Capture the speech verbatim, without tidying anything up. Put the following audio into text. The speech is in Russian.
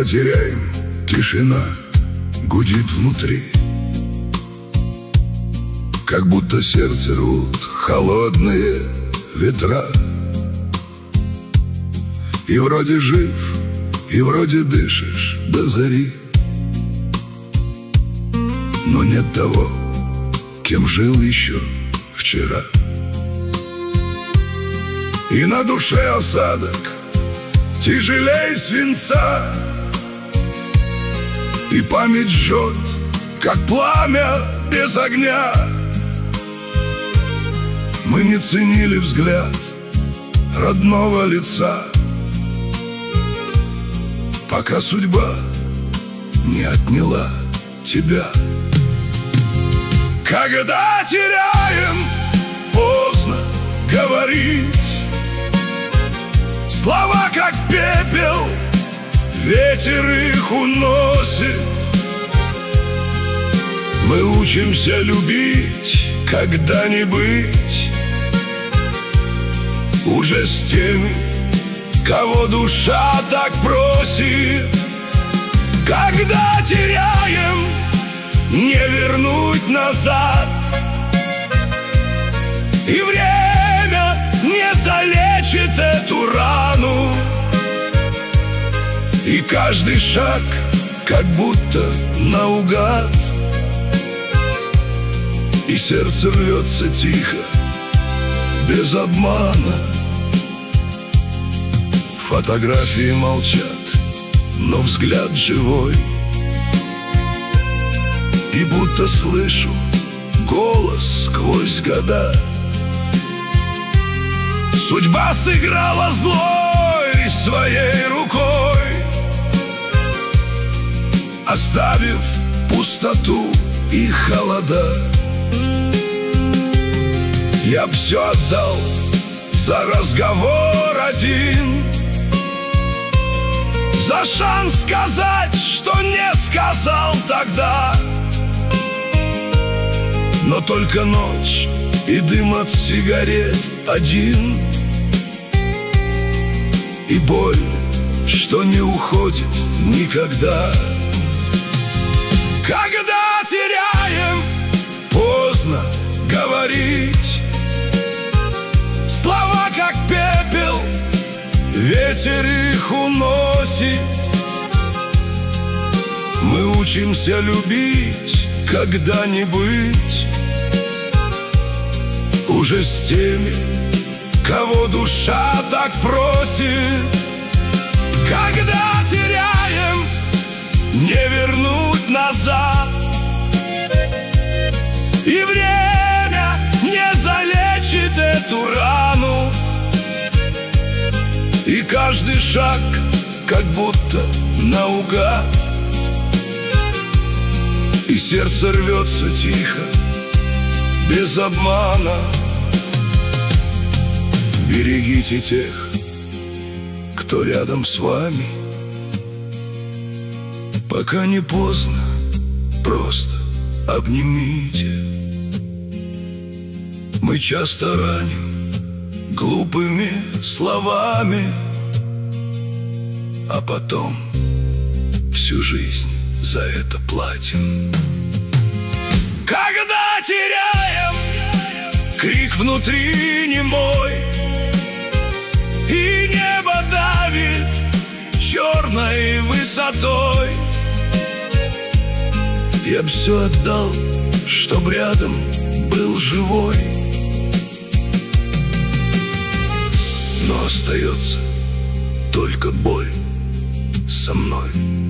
теряем, тишина гудит внутри, как будто сердце рвут холодные ветра. И вроде жив, и вроде дышишь до зари, но нет того, кем жил еще вчера. И на душе осадок тяжелей свинца, и память жжет, как пламя без огня. Мы не ценили взгляд родного лица, пока судьба не отняла тебя. Когда теряем, поздно говорить, слова как пепел, ветер их уносит. Мы учимся любить, когда не быть уже с теми, кого душа так просит. Когда теряем, не вернуть назад, и время не залечит эту рану. И каждый шаг как будто наугад, и сердце рвется тихо, без обмана. Фотографии молчат, но взгляд живой, и будто слышу голос сквозь года. Судьба сыграла злой своей рукой, оставив пустоту и холода. Я б все отдал за разговор один, за шанс сказать, что не сказал тогда. Но только ночь и дым от сигарет один, и боль, что не уходит никогда. Когда теряем, поздно говорить, слова как пепел, ветер их уносит. Мы учимся любить, когда не быть уже с теми, кого душа так просит. Когда теряем, не вернуть назад, и время не залечит эту рану. И каждый шаг как будто наугад, и сердце рвется тихо, без обмана. Берегите тех, кто рядом с вами, пока не поздно, просто обнимите. Мы часто раним глупыми словами, а потом всю жизнь за это платим. Когда теряем, крик внутри немой, и небо давит черной высотой. Я б все отдал, чтоб рядом был живой, но остается только боль со мной.